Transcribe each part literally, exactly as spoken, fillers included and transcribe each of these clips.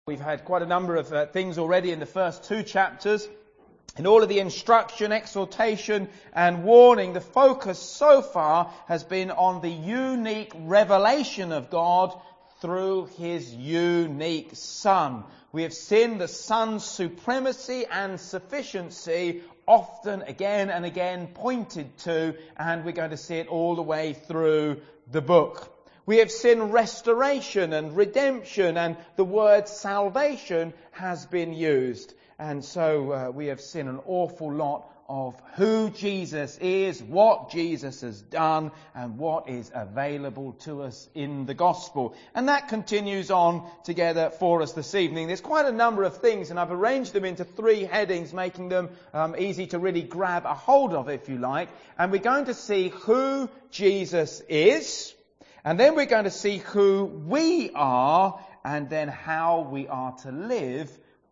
We've had quite a number of uh, things already in the first two chapters. In all of the instruction, exhortation and warning, the focus so far has been on the unique revelation of God through His unique Son. We have seen the Son's supremacy and sufficiency often again and again pointed to, and we're going to see it all the way through the book. We have seen restoration and redemption, and the word salvation has been used. And so uh, we have seen an awful lot of who Jesus is, what Jesus has done, and what is available to us in the gospel. And that continues on together for us this evening. There's quite a number of things, and I've arranged them into three headings, making them um, easy to really grab a hold of, if you like. And we're going to see who Jesus is, and then we're going to see who we are, and then how we are to live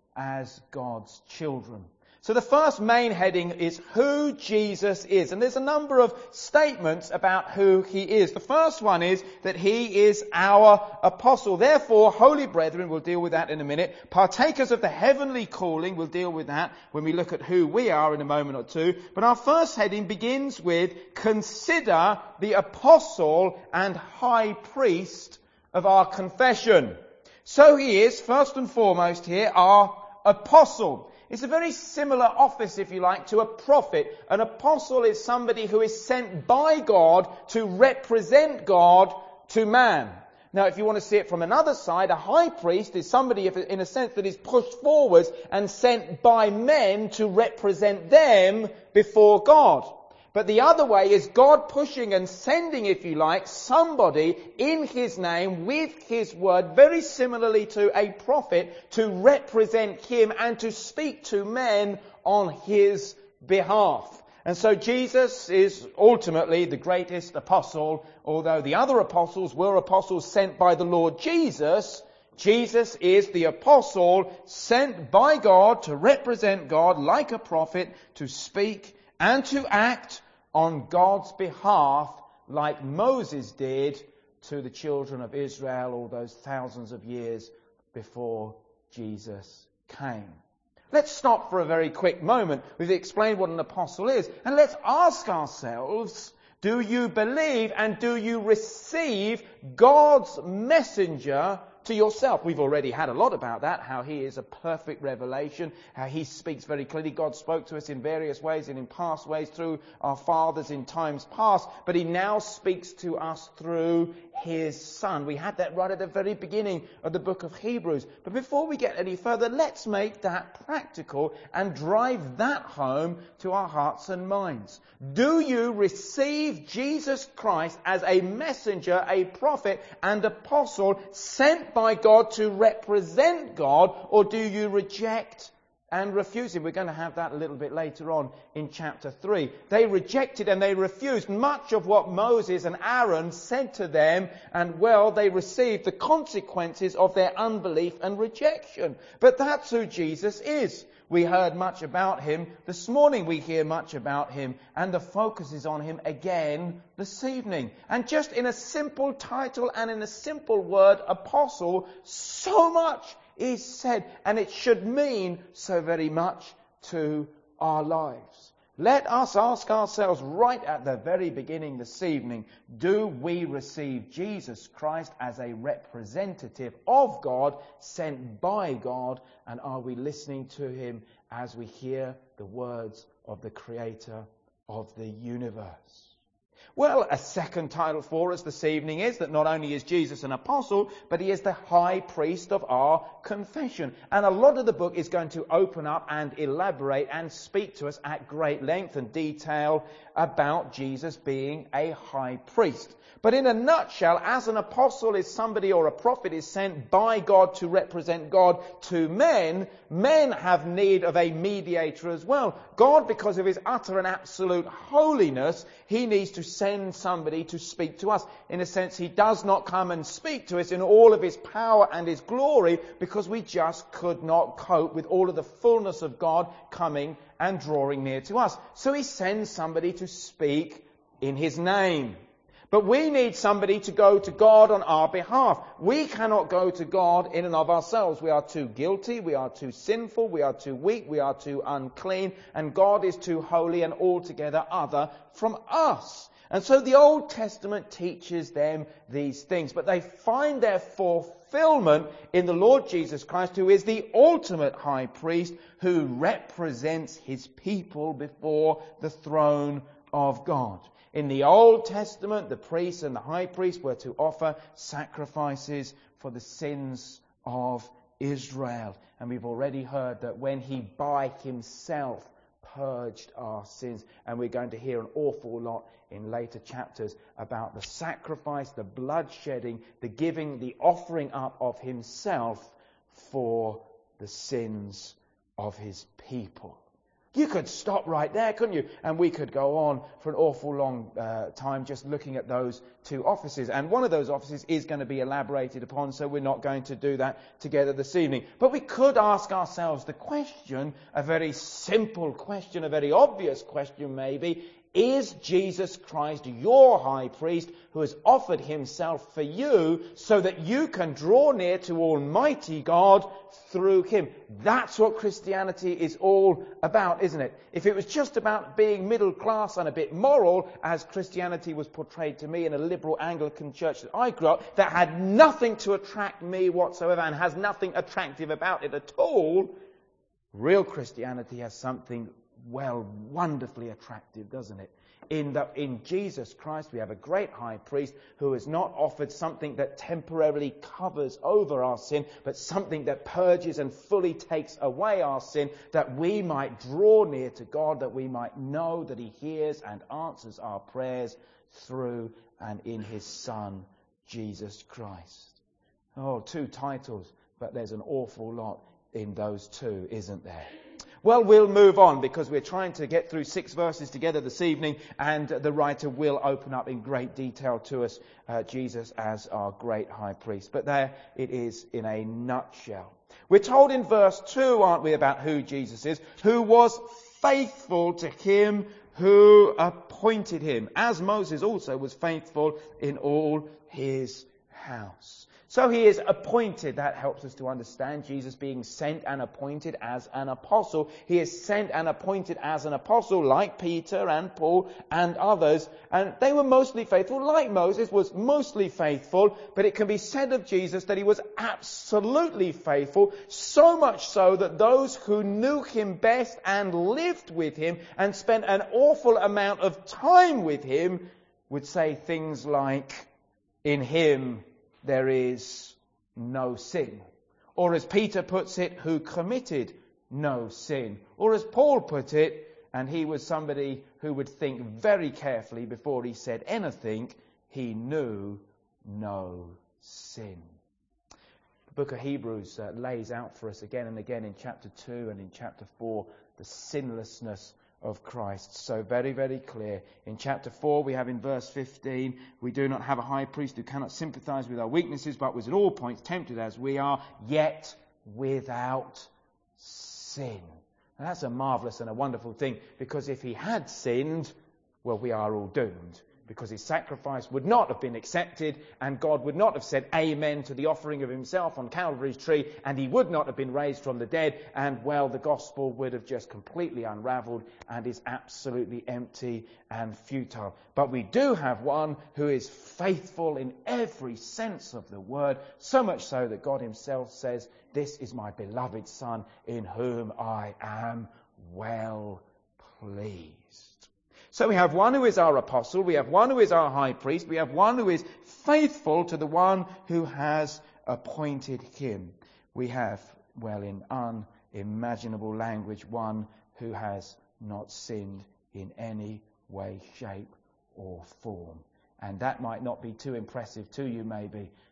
as God's children. So the first main heading is who Jesus is. And there's a number of statements about who He is. The first one is that He is our apostle. Therefore, holy brethren, we'll deal with that in a minute. Partakers of the heavenly calling, we'll deal with that when we look at who we are in a moment or two. But our first heading begins with consider the apostle and high priest of our confession. So He is, first and foremost here, our apostle. It's a very similar office, if you like, to a prophet. An apostle is somebody who is sent by God to represent God to man. Now, if you want to see it from another side, a high priest is somebody, in a sense, that is pushed forwards and sent by men to represent them before God. But the other way is God pushing and sending, if you like, somebody in His name with His word, very similarly to a prophet, to represent Him and to speak to men on His behalf. And so Jesus is ultimately the greatest apostle, although the other apostles were apostles sent by the Lord Jesus. Jesus is the apostle sent by God to represent God like a prophet, to speak and to act on God's behalf like Moses did to the children of Israel all those thousands of years before Jesus came. Let's stop for a very quick moment. We've explained what an apostle is, and let's ask ourselves, do you believe and do you receive God's messenger to yourself? We've already had a lot about that, how He is a perfect revelation, how He speaks very clearly. God spoke to us in various ways and in past ways through our fathers in times past, but He now speaks to us through His Son. We had that right at the very beginning of the book of Hebrews. But before we get any further, let's make that practical and drive that home to our hearts and minds. Do you receive Jesus Christ as a messenger, a prophet and apostle sent by God to represent God, or do you reject and refuse Him? We're going to have that a little bit later on in chapter three. They rejected and they refused much of what Moses and Aaron said to them, and well, they received the consequences of their unbelief and rejection. But that's who Jesus is. We heard much about Him. This morning we hear much about Him, and the focus is on Him again this evening. And just in a simple title and in a simple word, apostle, so much is said, and it should mean so very much to our lives. Let us ask ourselves right at the very beginning this evening, do we receive Jesus Christ as a representative of God, sent by God, and are we listening to Him as we hear the words of the Creator of the universe? Well, a second title for us this evening is that not only is Jesus an apostle, but He is the high priest of our confession. And a lot of the book is going to open up and elaborate and speak to us at great length and detail about Jesus being a high priest. But in a nutshell, as an apostle is somebody, or a prophet is sent by God to represent God to men, men have need of a mediator as well. God, because of His utter and absolute holiness, He needs to send somebody to speak to us. In a sense, He does not come and speak to us in all of His power and His glory, because we just could not cope with all of the fullness of God coming and drawing near to us. So He sends somebody to speak in His name. But we need somebody to go to God on our behalf. We cannot go to God in and of ourselves. We are too guilty, we are too sinful, we are too weak, we are too unclean, and God is too holy and altogether other from us. And so the Old Testament teaches them these things, but they find their fulfillment in the Lord Jesus Christ, who is the ultimate high priest, who represents his people before the throne of God. In the Old Testament, the priests and the high priest were to offer sacrifices for the sins of Israel. And we've already heard that when he by himself purged our sins, and we're going to hear an awful lot in later chapters about the sacrifice, the blood shedding, the giving, the offering up of himself for the sins of his people. You could stop right there, couldn't you? And we could go on for an awful long uh, time just looking at those two offices. And one of those offices is going to be elaborated upon, so we're not going to do that together this evening. But we could ask ourselves the question, a very simple question, a very obvious question maybe, is Jesus Christ your high priest who has offered himself for you so that you can draw near to Almighty God through him? That's what Christianity is all about, isn't it? If it was just about being middle class and a bit moral, as Christianity was portrayed to me in a liberal Anglican church that I grew up, that had nothing to attract me whatsoever and has nothing attractive about it at all, real Christianity has something well, wonderfully attractive, doesn't it? In that in Jesus Christ we have a great high priest who has not offered something that temporarily covers over our sin, but something that purges and fully takes away our sin, that we might draw near to God, that we might know that he hears and answers our prayers through and in his Son, Jesus Christ. Oh, two titles, but there's an awful lot in those two, isn't there? Well, we'll move on because we're trying to get through six verses together this evening, and the writer will open up in great detail to us uh, Jesus as our great high priest. But there it is in a nutshell. We're told in verse two, aren't we, about who Jesus is, who was faithful to him who appointed him, as Moses also was faithful in all his house. So he is appointed. That helps us to understand Jesus being sent and appointed as an apostle. He is sent and appointed as an apostle like Peter and Paul and others. And they were mostly faithful, like Moses was mostly faithful. But it can be said of Jesus that he was absolutely faithful, so much so that those who knew him best and lived with him and spent an awful amount of time with him would say things like, in him there is no sin. Or as Peter puts it, who committed no sin. Or as Paul put it, and he was somebody who would think very carefully before he said anything, he knew no sin. The book of Hebrews uh, lays out for us again and again in chapter two and in chapter four the sinlessness of Christ. So very, very clear. In chapter four, we have in verse fifteen, we do not have a high priest who cannot sympathize with our weaknesses, but was at all points tempted as we are, yet without sin. Now, that's a marvelous and a wonderful thing, because if he had sinned, well, we are all doomed. Because his sacrifice would not have been accepted, and God would not have said amen to the offering of himself on Calvary's tree, and he would not have been raised from the dead, and well, the gospel would have just completely unraveled and is absolutely empty and futile. But we do have one who is faithful in every sense of the word, so much so that God himself says, "This is my beloved Son, in whom I am well pleased." So we have one who is our apostle, we have one who is our high priest, we have one who is faithful to the one who has appointed him. We have, well, in unimaginable language, one who has not sinned in any way, shape or form. And that might not be too impressive to you maybe,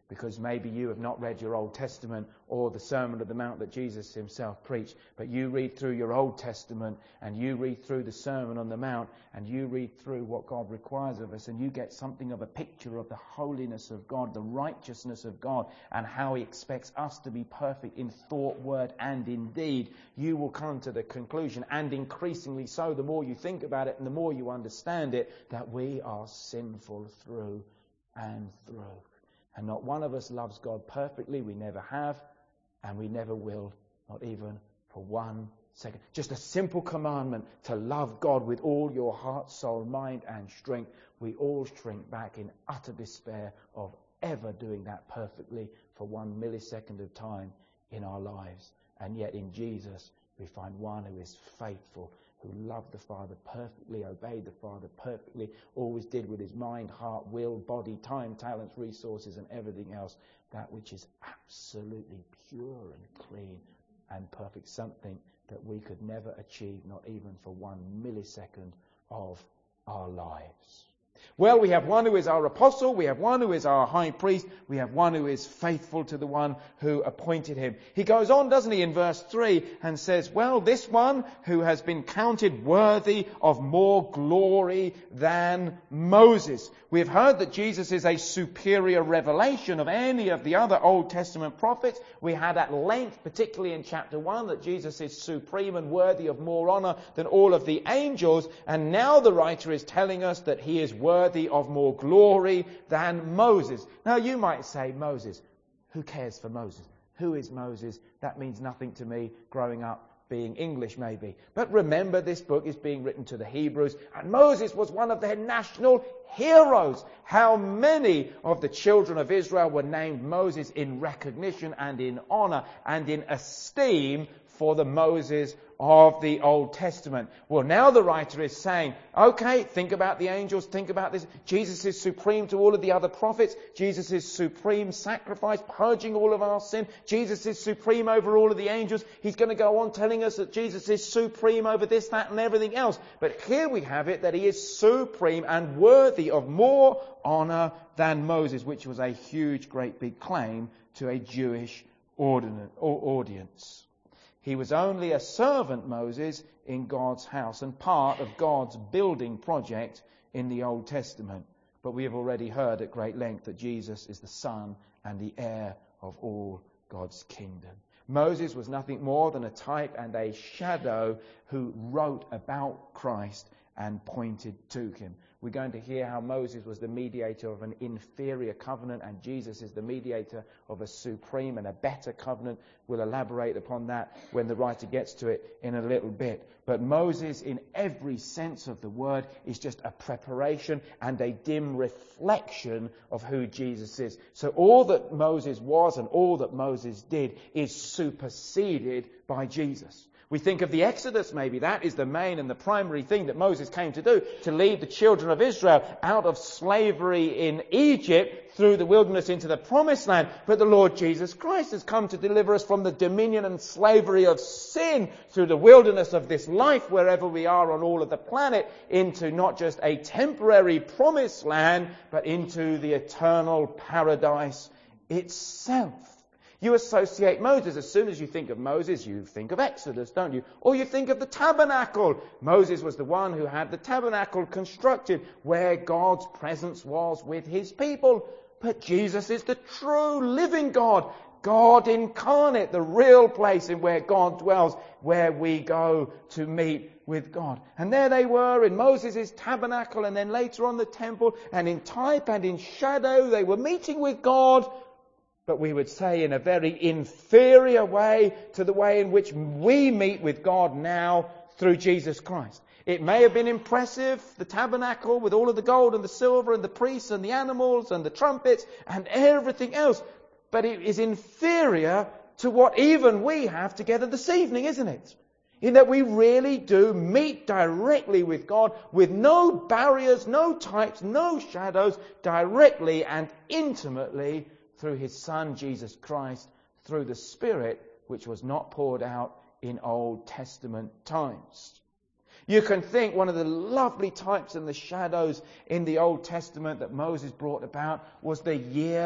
because maybe you have not read your Old Testament or the Sermon on the Mount that Jesus himself preached, but you read through your Old Testament and you read through the Sermon on the Mount and you read through what God requires of us, and you get something of a picture of the holiness of God, the righteousness of God, and how he expects us to be perfect in thought, word and in deed. You will come to the conclusion, and increasingly so the more you think about it and the more you understand it, that we are sinful through and through. And not one of us loves God perfectly. We never have, and we never will, not even for one second. Just a simple commandment to love God with all your heart, soul, mind and strength. We all shrink back in utter despair of ever doing that perfectly for one millisecond of time in our lives. And yet in Jesus we find one who is faithful, who loved the Father perfectly, obeyed the Father perfectly, always did with his mind, heart, will, body, time, talents, resources and everything else that which is absolutely pure and clean and perfect, something that we could never achieve, not even for one millisecond of our lives. Well, we have one who is our apostle, we have one who is our high priest, we have one who is faithful to the one who appointed him. He goes on, doesn't he, in verse three and says, well, this one who has been counted worthy of more glory than Moses. We have heard that Jesus is a superior revelation of any of the other Old Testament prophets. We had at length, particularly in chapter one, that Jesus is supreme and worthy of more honor than all of the angels. And now the writer is telling us that he is worthy of more glory than Moses. Now you might say, Moses, who cares for Moses? Who is Moses? That means nothing to me growing up being English maybe. But remember, this book is being written to the Hebrews, and Moses was one of their national heroes. How many of the children of Israel were named Moses in recognition and in honor and in esteem for the Moses of the Old Testament? Well, now the writer is saying, okay, think about the angels, think about this. Jesus is supreme to all of the other prophets. Jesus is supreme sacrifice, purging all of our sin. Jesus is supreme over all of the angels. He's going to go on telling us that Jesus is supreme over this, that and everything else. But here we have it that he is supreme and worthy of more honor than Moses, which was a huge, great big claim to a Jewish audience. He was only a servant, Moses, in God's house and part of God's building project in the Old Testament. But we have already heard at great length that Jesus is the Son and the heir of all God's kingdom. Moses was nothing more than a type and a shadow who wrote about Christ and pointed to him. We're going to hear how Moses was the mediator of an inferior covenant and Jesus is the mediator of a supreme and a better covenant. We'll elaborate upon that when the writer gets to it in a little bit. But Moses, in every sense of the word, is just a preparation and a dim reflection of who Jesus is. So all that Moses was and all that Moses did is superseded by Jesus. We think of the Exodus maybe. That is the main and the primary thing that Moses came to do, to lead the children of Israel out of slavery in Egypt through the wilderness into the promised land. But the Lord Jesus Christ has come to deliver us from the dominion and slavery of sin through the wilderness of this life, wherever we are on all of the planet, into not just a temporary promised land, but into the eternal paradise itself. You associate Moses. As soon as you think of Moses, you think of Exodus, don't you? Or you think of the tabernacle. Moses was the one who had the tabernacle constructed where God's presence was with his people. But Jesus is the true living God. God incarnate, the real place in where God dwells, where we go to meet with God. And there they were in Moses' tabernacle and then later on the temple, and in type and in shadow they were meeting with God. But we would say in a very inferior way to the way in which we meet with God now through Jesus Christ. It may have been impressive, the tabernacle with all of the gold and the silver and the priests and the animals and the trumpets and everything else. But it is inferior to what even we have together this evening, isn't it? In that we really do meet directly with God with no barriers, no types, no shadows, directly and intimately through his Son, Jesus Christ, through the Spirit, which was not poured out in Old Testament times. You can think one of the lovely types and the shadows in the Old Testament that Moses brought about was the year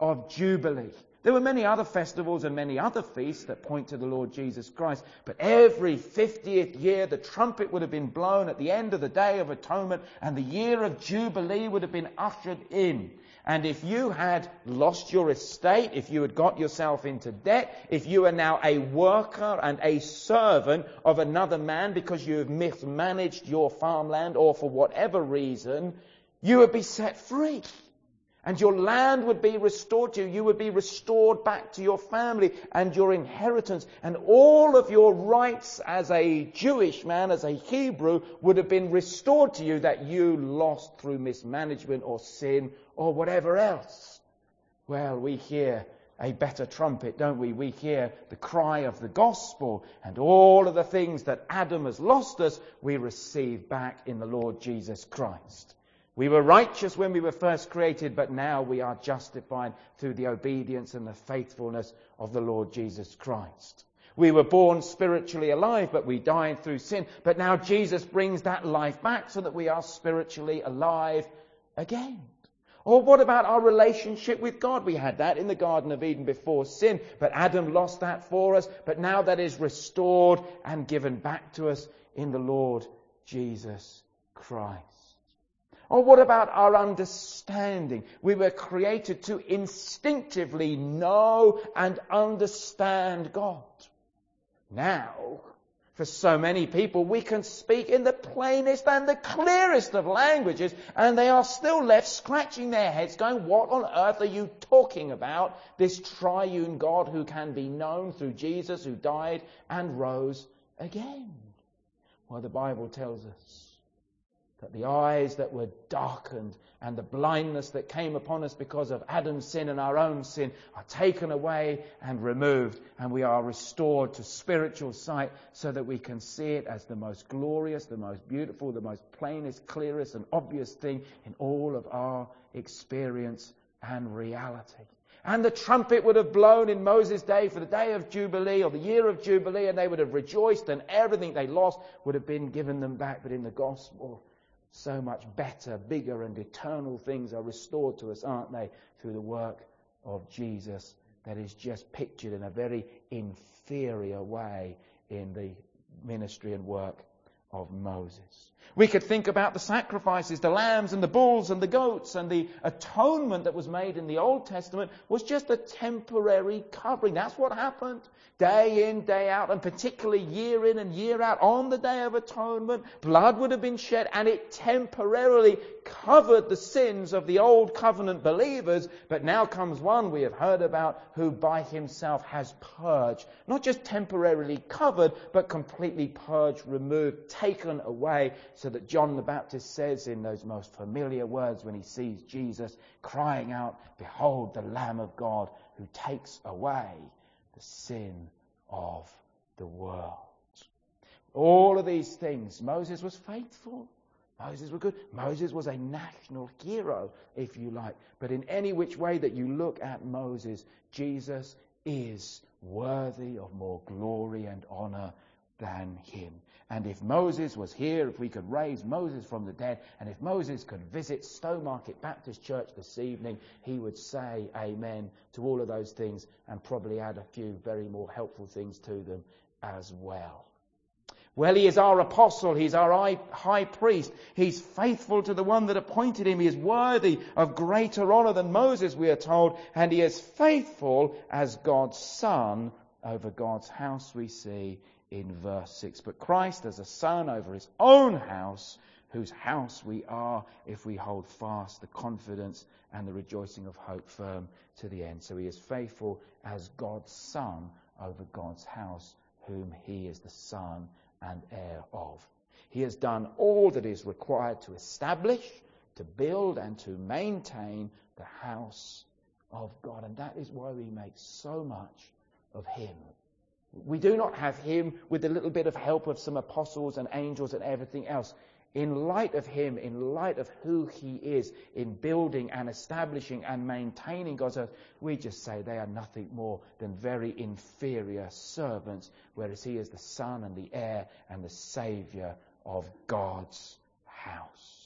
of Jubilee. There were many other festivals and many other feasts that point to the Lord Jesus Christ. But every fiftieth year, the trumpet would have been blown at the end of the Day of Atonement, and the year of Jubilee would have been ushered in. And if you had lost your estate, if you had got yourself into debt, if you are now a worker and a servant of another man because you have mismanaged your farmland or for whatever reason, you would be set free. And your land would be restored to you. You would be restored back to your family and your inheritance. And all of your rights as a Jewish man, as a Hebrew, would have been restored to you that you lost through mismanagement or sin or whatever else. Well, we hear a better trumpet, don't we? We hear the cry of the gospel, and all of the things that Adam has lost us, we receive back in the Lord Jesus Christ. We were righteous when we were first created, but now we are justified through the obedience and the faithfulness of the Lord Jesus Christ. We were born spiritually alive, but we died through sin. But now Jesus brings that life back so that we are spiritually alive again. Or what about our relationship with God? We had that in the Garden of Eden before sin, but Adam lost that for us. But now that is restored and given back to us in the Lord Jesus Christ. Or what about our understanding? We were created to instinctively know and understand God. Now, for so many people, we can speak in the plainest and the clearest of languages, and they are still left scratching their heads going, what on earth are you talking about? This triune God who can be known through Jesus, who died and rose again. Well, the Bible tells us that the eyes that were darkened and the blindness that came upon us because of Adam's sin and our own sin are taken away and removed, and we are restored to spiritual sight so that we can see it as the most glorious, the most beautiful, the most plainest, clearest and obvious thing in all of our experience and reality. And the trumpet would have blown in Moses' day for the day of Jubilee or the year of Jubilee, and they would have rejoiced, and everything they lost would have been given them back. But in the gospel, so much better, bigger and eternal things are restored to us, aren't they? Through the work of Jesus that is just pictured in a very inferior way in the ministry and work of Moses. We could think about the sacrifices, the lambs and the bulls and the goats, and the atonement that was made in the Old Testament was just a temporary covering. That's what happened. Day in, day out, and particularly year in and year out, on the Day of Atonement, blood would have been shed, and it temporarily covered the sins of the Old Covenant believers. But now comes one we have heard about who by himself has purged, not just temporarily covered, but completely purged, removed, taken away, so that John the Baptist says in those most familiar words when he sees Jesus crying out, "Behold the Lamb of God who takes away the sin of the world." All of these things, Moses was faithful. Moses was good. Moses was a national hero, if you like. But in any which way that you look at Moses, Jesus is worthy of more glory and honor than him. And if Moses was here, if we could raise Moses from the dead, and if Moses could visit Stowmarket Baptist Church this evening, he would say amen to all of those things and probably add a few very more helpful things to them as well. Well, he is our apostle. He's our high priest. He's faithful to the one that appointed him. He is worthy of greater honor than Moses, we are told. And he is faithful as God's son over God's house, we see in verse six. But Christ as a son over his own house, whose house we are if we hold fast the confidence and the rejoicing of hope firm to the end. So he is faithful as God's son over God's house, whom he is the son and heir of. He has done all that is required to establish, to build and to maintain the house of God. And that is why we make so much of him. We do not have him with a little bit of help of some apostles and angels and everything else. In light of him, in light of who he is, in building and establishing and maintaining God's earth, we just say they are nothing more than very inferior servants, whereas he is the son and the heir and the saviour of God's house. In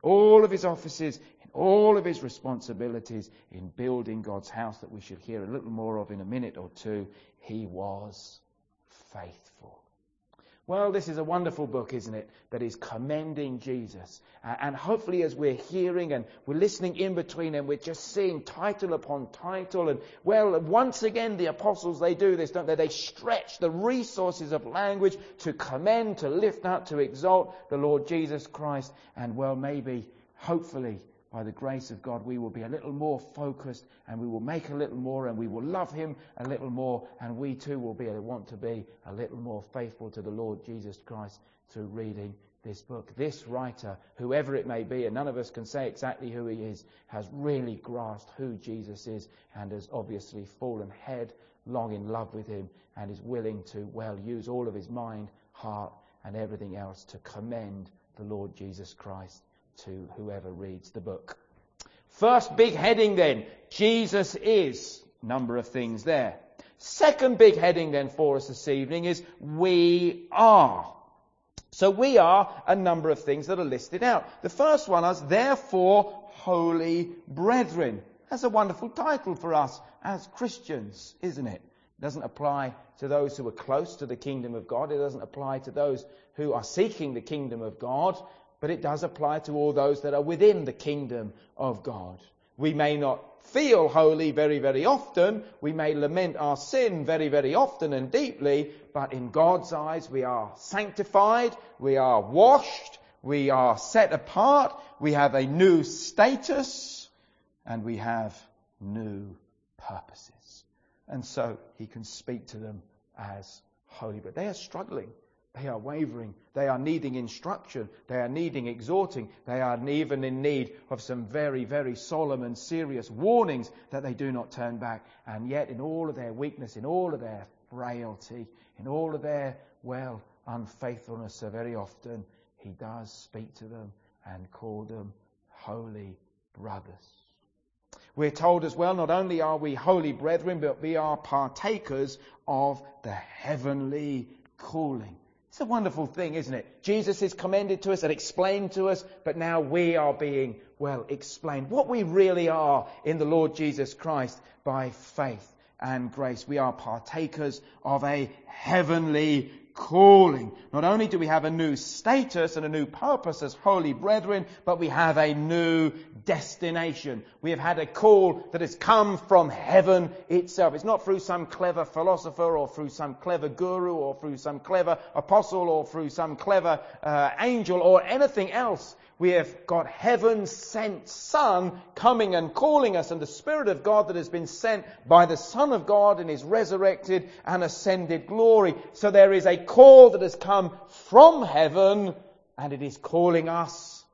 all of his offices, in all of his responsibilities in building God's house that we should hear a little more of in a minute or two, he was faithful. Well, this is a wonderful book, isn't it, that is commending Jesus. Uh, and hopefully as we're hearing and we're listening in between and we're just seeing title upon title. And, well, once again, the apostles, they do this, don't they? They stretch the resources of language to commend, to lift up, to exalt the Lord Jesus Christ. And, well, maybe, hopefully, by the grace of God, we will be a little more focused and we will make a little more and we will love him a little more, and we too will be want to be a little more faithful to the Lord Jesus Christ through reading this book. This writer, whoever it may be, and none of us can say exactly who he is, has really grasped who Jesus is and has obviously fallen headlong in love with him and is willing to, well, use all of his mind, heart and everything else to commend the Lord Jesus Christ to whoever reads the book. First big heading then, Jesus is. Number of things there. Second big heading then for us this evening is we are. So we are a number of things that are listed out. The first one is therefore holy brethren. That's a wonderful title for us as Christians, isn't it? It doesn't apply to those who are close to the kingdom of God. It doesn't apply to those who are seeking the kingdom of God. But it does apply to all those that are within the kingdom of God. We may not feel holy very, very often. We may lament our sin very, very often and deeply. But in God's eyes, we are sanctified. We are washed. We are set apart. We have a new status. And we have new purposes. And so he can speak to them as holy. But they are struggling. They are wavering. They are needing instruction. They are needing exhorting. They are even in need of some very, very solemn and serious warnings that they do not turn back. And yet in all of their weakness, in all of their frailty, in all of their, well, unfaithfulness so very often, he does speak to them and call them holy brothers. We're told as well, not only are we holy brethren, but we are partakers of the heavenly calling. It's a wonderful thing, isn't it? Jesus is commended to us and explained to us, but now we are being, well, explained. What we really are in the Lord Jesus Christ by faith and grace. We are partakers of a heavenly calling. Not only do we have a new status and a new purpose as holy brethren, but we have a new destination. We have had a call that has come from heaven itself. It's not through some clever philosopher or through some clever guru or through some clever apostle or through some clever uh, angel or anything else. We have got heaven sent Son coming and calling us, and the Spirit of God that has been sent by the Son of God in his resurrected and ascended glory. So there is a call that has come from heaven, and it is calling us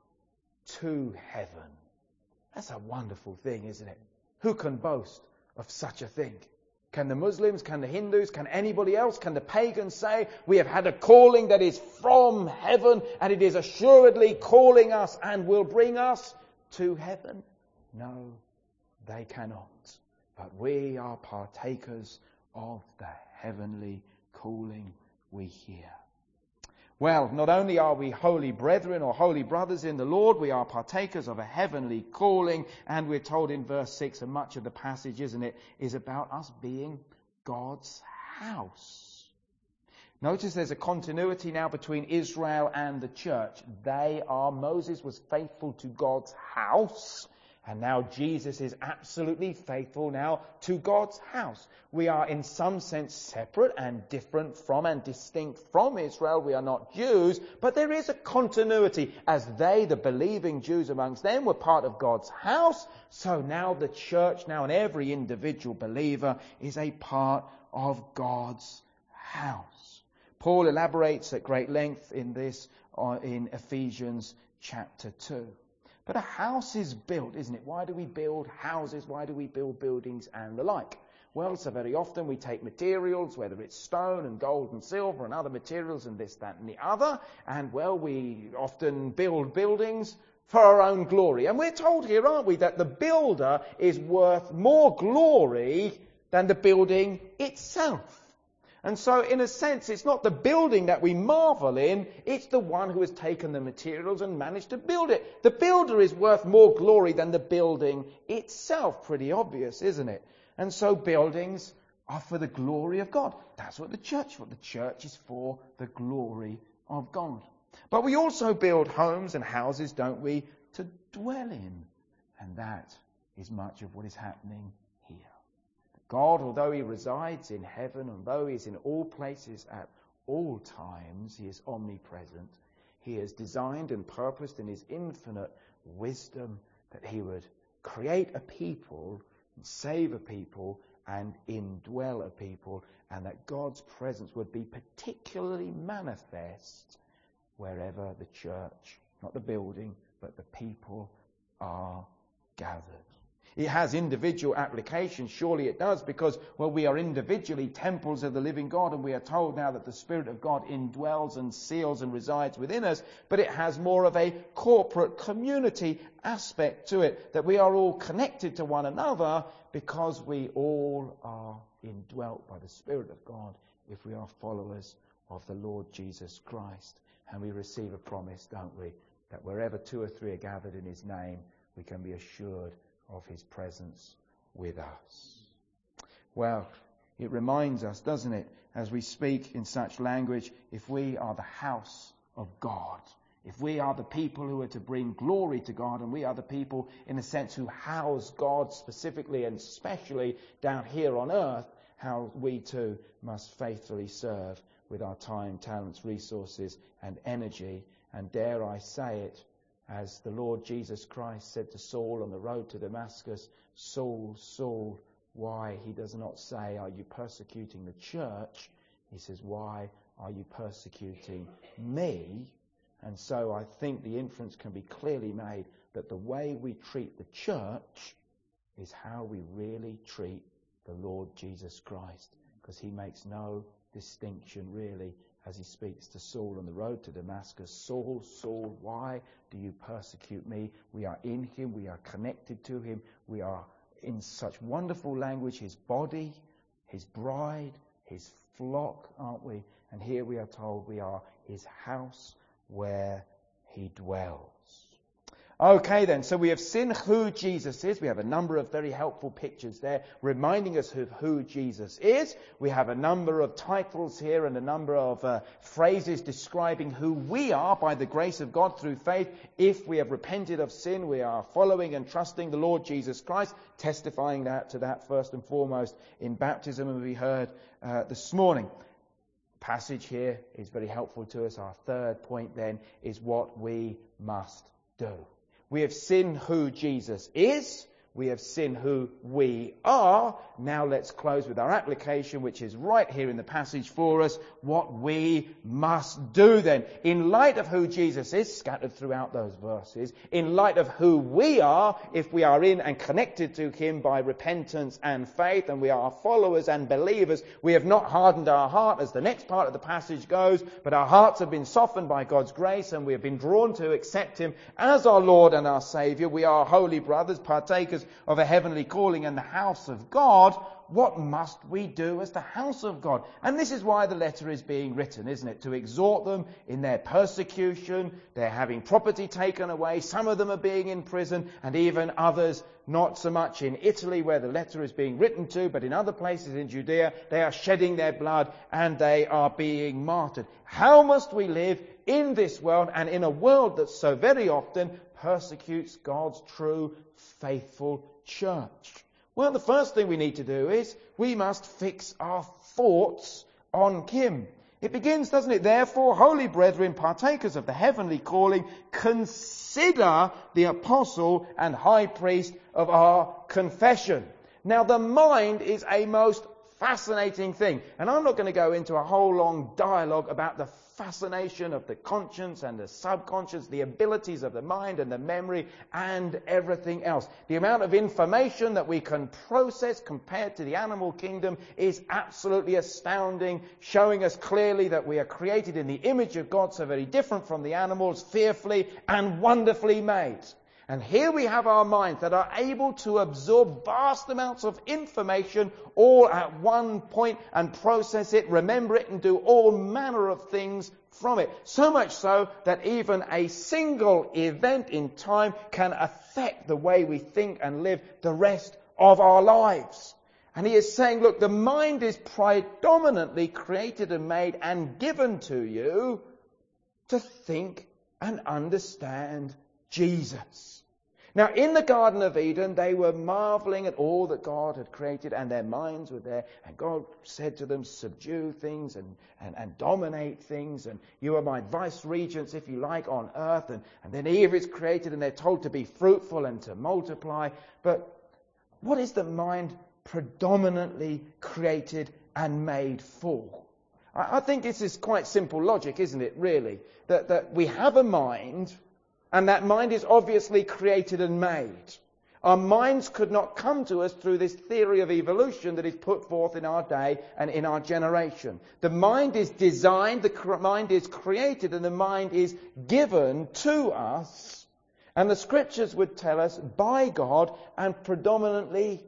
to heaven. That's a wonderful thing, isn't it? Who can boast of such a thing? Can the Muslims, can the Hindus, can anybody else, can the pagans say, we have had a calling that is from heaven and it is assuredly calling us and will bring us to heaven? No, they cannot. But we are partakers of the heavenly calling we hear. Well, not only are we holy brethren or holy brothers in the Lord, we are partakers of a heavenly calling. And we're told in verse six, and much of the passage, isn't it, is about us being God's house. Notice there's a continuity now between Israel and the church. They are, Moses was faithful to God's house. And now Jesus is absolutely faithful now to God's house. We are in some sense separate and different from and distinct from Israel. We are not Jews, but there is a continuity. As they, the believing Jews amongst them, were part of God's house, so now the church, now and every individual believer is a part of God's house. Paul elaborates at great length in this uh, in Ephesians chapter two. But a house is built, isn't it? Why do we build houses? Why do we build buildings and the like? Well, so very often we take materials, whether it's stone and gold and silver and other materials and this, that and the other, and well, we often build buildings for our own glory. And we're told here, aren't we, that the builder is worth more glory than the building itself. And so, in a sense, it's not the building that we marvel in, it's the one who has taken the materials and managed to build it. The builder is worth more glory than the building itself. Pretty obvious, isn't it? And so buildings are for the glory of God. That's what the church, what the church is for, the glory of God. But we also build homes and houses, don't we, to dwell in. And that is much of what is happening here. God, although he resides in heaven, although he is in all places at all times, he is omnipresent. He has designed and purposed in his infinite wisdom that he would create a people, save a people, and indwell a people, and that God's presence would be particularly manifest wherever the church, not the building, but the people are gathered. It has individual application, surely it does, because, well, we are individually temples of the living God, and we are told now that the Spirit of God indwells and seals and resides within us, but it has more of a corporate community aspect to it, that we are all connected to one another because we all are indwelt by the Spirit of God if we are followers of the Lord Jesus Christ. And we receive a promise, don't we, that wherever two or three are gathered in his name, we can be assured of his presence with us. Well, it reminds us, doesn't it, as we speak in such language, if we are the house of God, if we are the people who are to bring glory to God, and we are the people, in a sense, who house God specifically and specially down here on earth, how we too must faithfully serve with our time, talents, resources, and energy. And dare I say it, as the Lord Jesus Christ said to Saul on the road to Damascus, Saul, Saul, why? He does not say, are you persecuting the church? He says, why are you persecuting me? And so I think the inference can be clearly made that the way we treat the church is how we really treat the Lord Jesus Christ, because he makes no distinction really as he speaks to Saul on the road to Damascus. Saul, Saul, why do you persecute me? We are in him. We are connected to him. We are in such wonderful language, his body, his bride, his flock, aren't we? And here we are told we are his house where he dwells. Okay then, so we have seen who Jesus is. We have a number of very helpful pictures there reminding us of who Jesus is. We have a number of titles here and a number of uh, phrases describing who we are by the grace of God through faith. If we have repented of sin, we are following and trusting the Lord Jesus Christ, testifying that to that first and foremost in baptism, as we heard uh, this morning. Passage here is very helpful to us. Our third point then is what we must do. We have seen who Jesus is. We have seen who we are. Now let's close with our application, which is right here in the passage for us. What we must do then. In light of who Jesus is, scattered throughout those verses, in light of who we are, if we are in and connected to him by repentance and faith, and we are followers and believers, we have not hardened our heart, as the next part of the passage goes, but our hearts have been softened by God's grace, and we have been drawn to accept him as our Lord and our Saviour. We are holy brothers, partakers of a heavenly calling in the house of God. What must we do as the house of God? And this is why the letter is being written, isn't it? To exhort them in their persecution. They're having property taken away. Some of them are being in prison, and even others, not so much in Italy where the letter is being written to, but in other places in Judea, they are shedding their blood and they are being martyred. How must we live in this world, and in a world that so very often persecutes God's true, faithful church? Well, the first thing we need to do is we must fix our thoughts on him. It begins, doesn't it? Therefore, holy brethren, partakers of the heavenly calling, consider the apostle and high priest of our confession. Now, the mind is a most fascinating thing. And I'm not going to go into a whole long dialogue about the fascination of the conscience and the subconscious, the abilities of the mind and the memory and everything else. The amount of information that we can process compared to the animal kingdom is absolutely astounding, showing us clearly that we are created in the image of God, so very different from the animals, fearfully and wonderfully made. And here we have our minds that are able to absorb vast amounts of information all at one point and process it, remember it, and do all manner of things from it. So much so that even a single event in time can affect the way we think and live the rest of our lives. And he is saying, look, the mind is predominantly created and made and given to you to think and understand Jesus. Now, in the Garden of Eden, they were marveling at all that God had created, and their minds were there. And God said to them, subdue things and, and, and dominate things. And you are my vice regents, if you like, on earth. And, and then Eve is created, and they're told to be fruitful and to multiply. But what is the mind predominantly created and made for? I, I think this is quite simple logic, isn't it, really? That, that we have a mind, and that mind is obviously created and made. Our minds could not come to us through this theory of evolution that is put forth in our day and in our generation. The mind is designed, the cr- mind is created, and the mind is given to us. And the scriptures would tell us by God and predominantly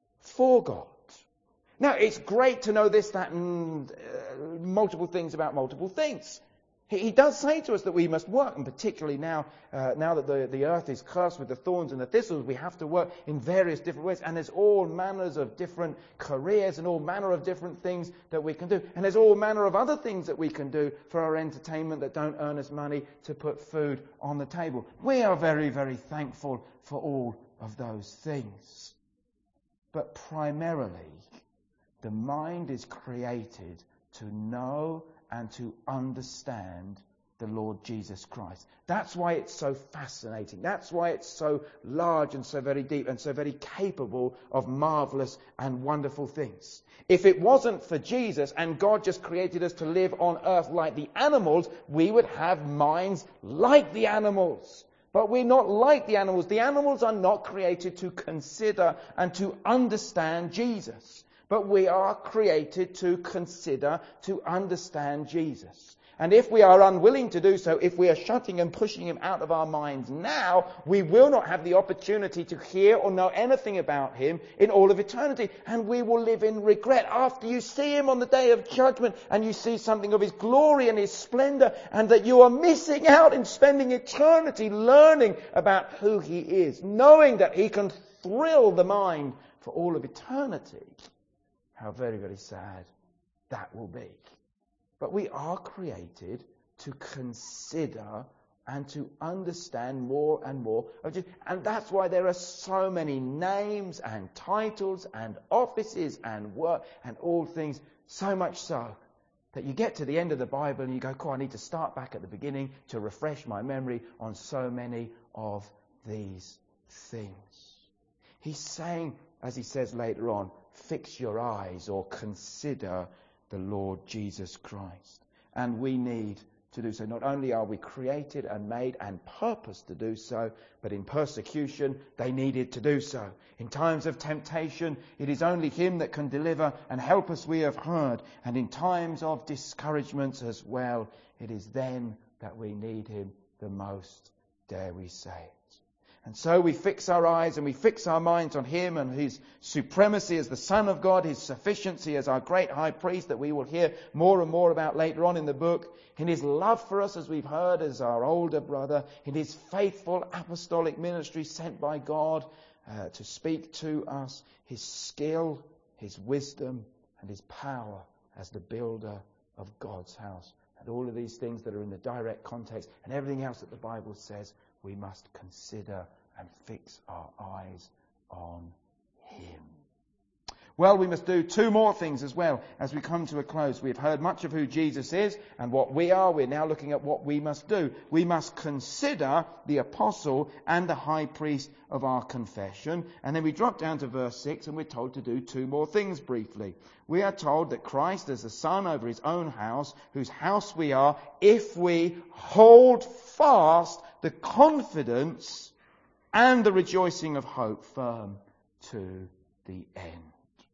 for God. Now, it's great to know this, that, and uh, multiple things about multiple things. He does say to us that we must work, and particularly now, uh, now that the, the earth is cursed with the thorns and the thistles, we have to work in various different ways. And there's all manners of different careers and all manner of different things that we can do. And there's all manner of other things that we can do for our entertainment that don't earn us money to put food on the table. We are very, very thankful for all of those things. But primarily, the mind is created to know and to understand the Lord Jesus Christ. That's why it's so fascinating. That's why it's so large and so very deep and so very capable of marvelous and wonderful things. If it wasn't for Jesus and God just created us to live on earth like the animals, we would have minds like the animals. But we're not like the animals. The animals are not created to consider and to understand Jesus. But we are created to consider, to understand Jesus. And if we are unwilling to do so, if we are shutting and pushing him out of our minds now, we will not have the opportunity to hear or know anything about him in all of eternity. And we will live in regret after you see him on the day of judgment and you see something of his glory and his splendor, and that you are missing out in spending eternity learning about who he is, knowing that he can thrill the mind for all of eternity. How very, very sad that will be. But we are created to consider and to understand more and more of Jesus. And that's why there are so many names and titles and offices and work and all things, so much so that you get to the end of the Bible and you go, cool, I need to start back at the beginning to refresh my memory on so many of these things. He's saying, as he says later on, fix your eyes or consider the Lord Jesus Christ. And we need to do so. Not only are we created and made and purposed to do so, but in persecution they needed to do so. In times of temptation, it is only him that can deliver and help us, we have heard. And in times of discouragements as well, it is then that we need him the most, dare we say it. And so we fix our eyes and we fix our minds on him and his supremacy as the Son of God, his sufficiency as our great high priest that we will hear more and more about later on in the book, in his love for us as we've heard as our older brother, in his faithful apostolic ministry sent by God uh, to speak to us, his skill, his wisdom and his power as the builder of God's house. And all of these things that are in the direct context and everything else that the Bible says, we must consider and fix our eyes on him. Well, we must do two more things as well as we come to a close. We've heard much of who Jesus is and what we are. We're now looking at what we must do. We must consider the apostle and the high priest of our confession. And then we drop down to verse six and we're told to do two more things briefly. We are told that Christ is the son over his own house, whose house we are, if we hold fast the confidence and the rejoicing of hope firm to the end.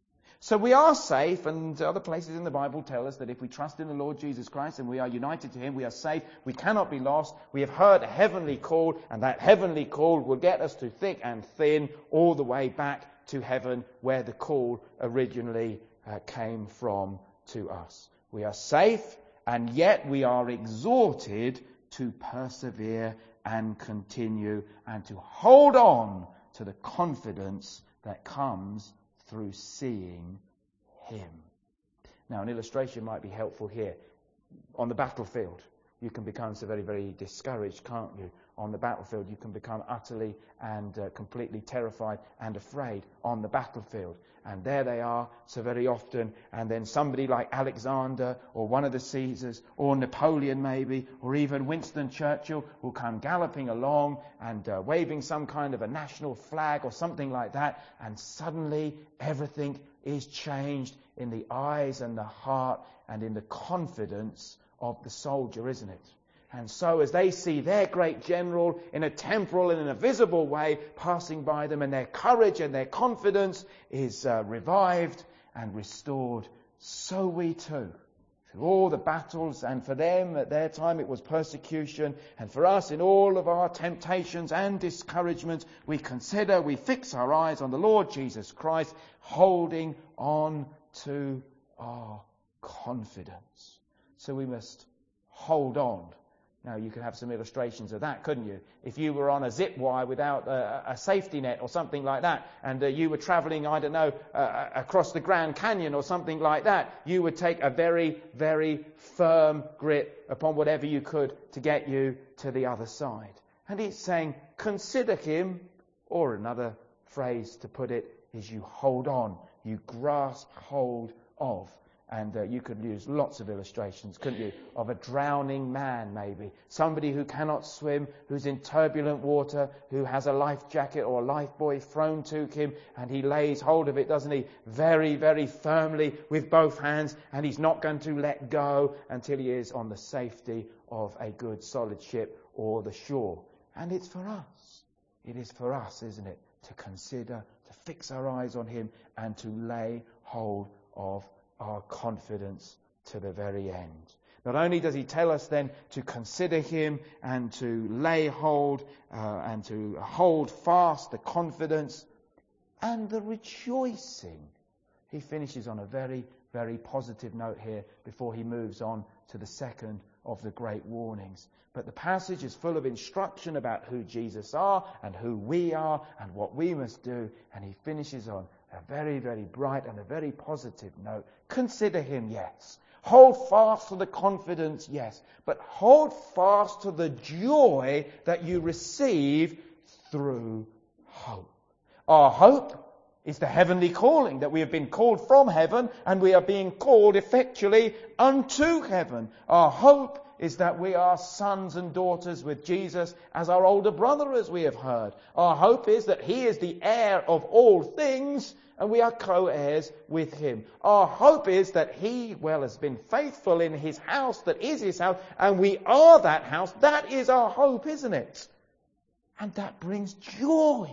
So we are safe, and other places in the Bible tell us that if we trust in the Lord Jesus Christ and we are united to him, we are safe. We cannot be lost. We have heard a heavenly call, and that heavenly call will get us to thick and thin all the way back to heaven where the call originally uh, came from to us. We are safe, and yet we are exhorted to persevere and continue and to hold on to the confidence that comes through seeing him. Now, an illustration might be helpful here. On the battlefield, you can become so very, very discouraged, can't you? On the battlefield, you can become utterly and uh, completely terrified and afraid on the battlefield. And there they are so very often. And then somebody like Alexander or one of the Caesars or Napoleon maybe or even Winston Churchill will come galloping along and uh, waving some kind of a national flag or something like that. And suddenly everything is changed in the eyes and the heart and in the confidence of the soldier, isn't it? And so as they see their great general in a temporal and in a visible way passing by them, and their courage and their confidence is uh, revived and restored, so we too, through all the battles, and for them at their time it was persecution, and for us in all of our temptations and discouragements, we consider, we fix our eyes on the Lord Jesus Christ, holding on to our confidence. So we must hold on. Now, you could have some illustrations of that, couldn't you? If you were on a zip wire without a, a safety net or something like that, and uh, you were travelling, I don't know, uh, across the Grand Canyon or something like that, you would take a very, very firm grip upon whatever you could to get you to the other side. And he's saying, consider him, or another phrase to put it is you hold on, you grasp hold of. And uh, you could use lots of illustrations, couldn't you, of a drowning man maybe. Somebody who cannot swim, who's in turbulent water, who has a life jacket or a life buoy thrown to him, and he lays hold of it, doesn't he, very, very firmly with both hands, and he's not going to let go until he is on the safety of a good solid ship or the shore. And it's for us. It is for us, isn't it, to consider, to fix our eyes on him and to lay hold of our confidence to the very end. Not only does he tell us then to consider him and to lay hold uh, and to hold fast the confidence and the rejoicing. He finishes on a very, very positive note here before he moves on to the second of the great warnings. But the passage is full of instruction about who Jesus are and who we are and what we must do. And he finishes on a very, very bright and a very positive note. Consider him, yes. Hold fast to the confidence, yes. But hold fast to the joy that you receive through hope. Our hope is the heavenly calling, that we have been called from heaven and we are being called effectually unto heaven. Our hope is that we are sons and daughters with Jesus as our older brother, as we have heard. Our hope is that he is the heir of all things and we are co-heirs with him. Our hope is that he, well, has been faithful in his house that is his house, and we are that house. That is our hope, isn't it? And that brings joy.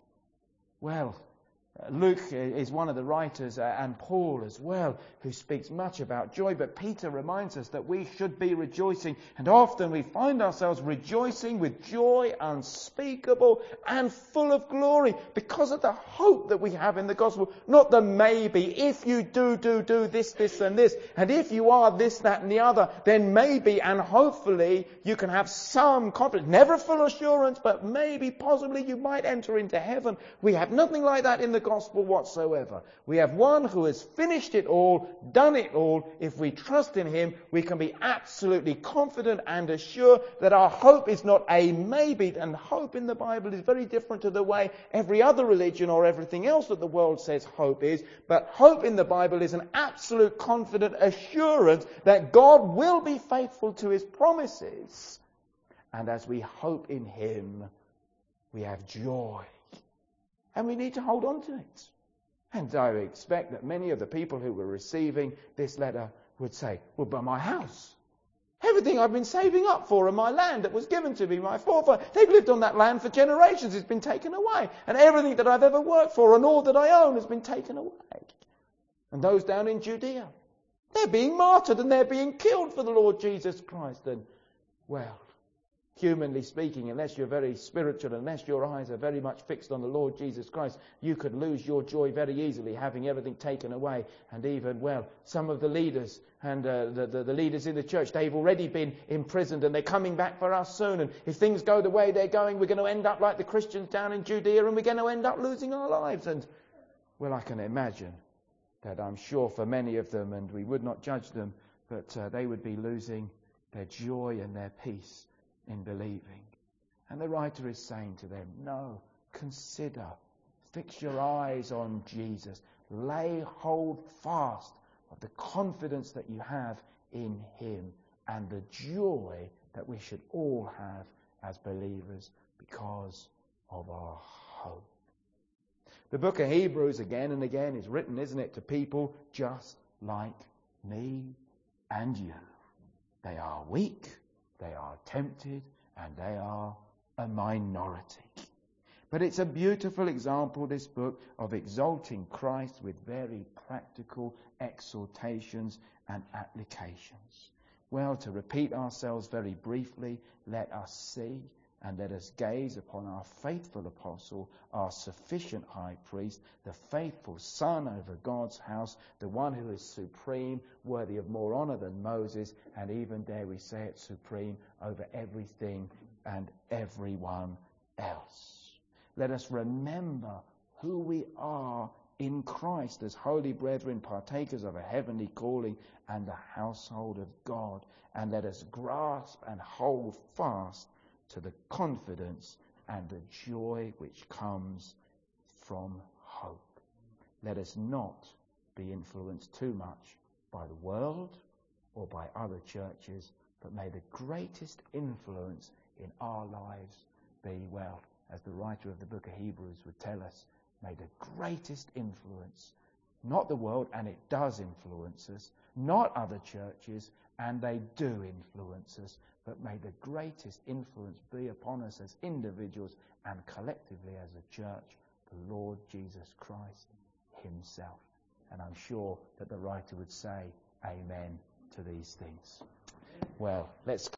Well, Luke is one of the writers, uh, and Paul as well, who speaks much about joy. But Peter reminds us that we should be rejoicing. And often we find ourselves rejoicing with joy unspeakable and full of glory because of the hope that we have in the gospel. Not the maybe, if you do, do, do this, this and this. And if you are this, that and the other, then maybe and hopefully you can have some confidence. Never full assurance, but maybe, possibly you might enter into heaven. We have nothing like that in the gospel whatsoever. We have one who has finished it all, done it all. If we trust in him, we can be absolutely confident and assured that our hope is not a maybe. And hope in the Bible is very different to the way every other religion or everything else that the world says hope is. But hope in the Bible is an absolute confident assurance that God will be faithful to his promises. And as we hope in him, we have joy. And we need to hold on to it. And I expect that many of the people who were receiving this letter would say, well, but my house, everything I've been saving up for and my land that was given to me, my forefathers, they've lived on that land for generations, it's been taken away. And everything that I've ever worked for and all that I own has been taken away. And those down in Judea, they're being martyred and they're being killed for the Lord Jesus Christ. And, well, humanly speaking, unless you're very spiritual, unless your eyes are very much fixed on the Lord Jesus Christ, you could lose your joy very easily, having everything taken away. And even, well, some of the leaders and uh, the, the, the leaders in the church, they've already been imprisoned and they're coming back for us soon. And if things go the way they're going, we're going to end up like the Christians down in Judea and we're going to end up losing our lives. And, well, I can imagine that I'm sure for many of them, and we would not judge them, but uh, they would be losing their joy and their peace in believing. And the writer is saying to them, no, consider, fix your eyes on Jesus, lay hold fast of the confidence that you have in him and the joy that we should all have as believers because of our hope. The book of Hebrews again and again is written, isn't it, to people just like me and you. They are weak, they are tempted, and they are a minority. But it's a beautiful example, this book, of exalting Christ with very practical exhortations and applications. Well, to repeat ourselves very briefly, let us see and let us gaze upon our faithful apostle, our sufficient high priest, the faithful son over God's house, the one who is supreme, worthy of more honor than Moses, and even, dare we say it, supreme over everything and everyone else. Let us remember who we are in Christ as holy brethren, partakers of a heavenly calling and the household of God. And let us grasp and hold fast to the confidence and the joy which comes from hope. Let us not be influenced too much by the world or by other churches, but may the greatest influence in our lives be, well, as the writer of the book of Hebrews would tell us, may the greatest influence, not the world, and it does influence us, not other churches, and they do influence us, but may the greatest influence be upon us as individuals and collectively as a church, the Lord Jesus Christ himself. And I'm sure that the writer would say amen to these things. Well, let's